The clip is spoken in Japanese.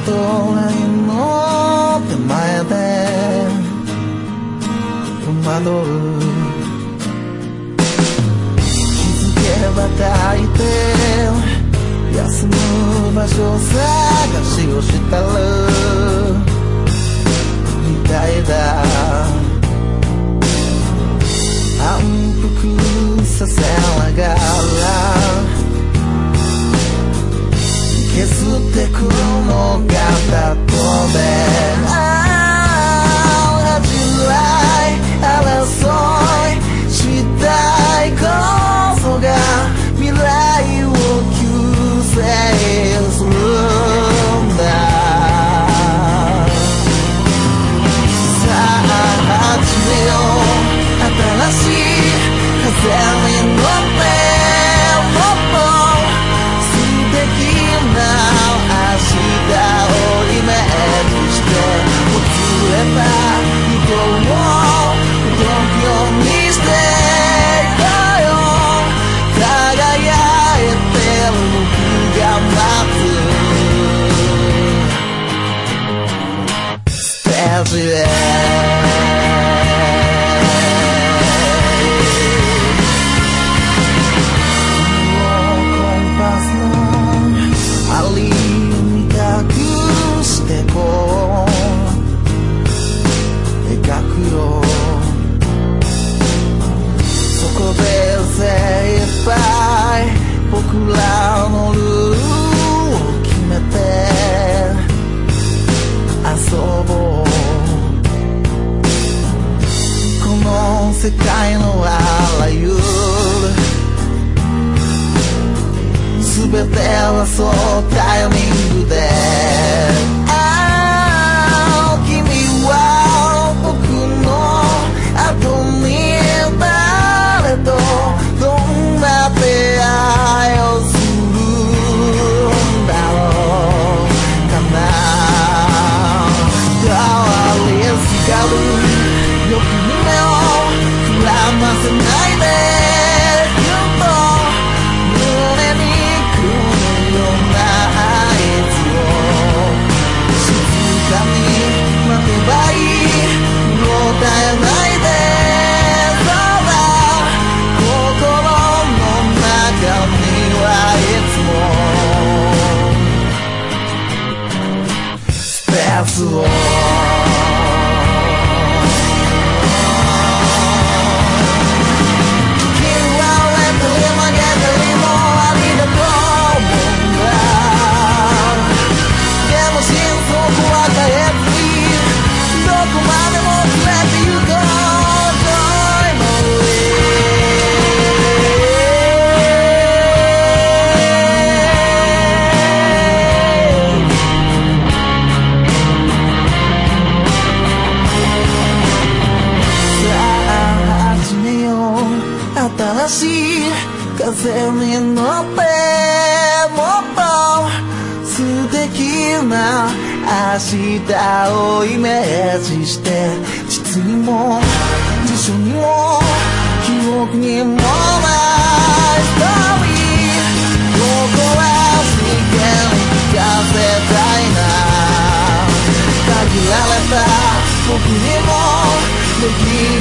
トラインの手前で戸惑う。気づけば抱いて休む場所探しをしたるみたいだ。反復させながら削ってくのがたとで恥じらい争いしたいこそが未来を救世するんだ。さあ始めよう新しい風に乗ってもっと素敵な明日をイメージしてもつれた人を動くようにしていこうよ。輝いてる僕が待つステージへ僕らのルールを決めて遊ぼう。この世界のあらゆる全てはそうタイミングで君は僕の後に誰とどんな出会いをするんだろうかな。変わりすがる欲に目をくらませないで言うと胸に来るような合図を静かに待てばいい。もう絶えないでスペースを新しい風に乗ってもっと素敵な明日をイメージして実にも辞書にも記憶にもないストーリー。ここは世間に聞かせたいな。限られた僕にもでき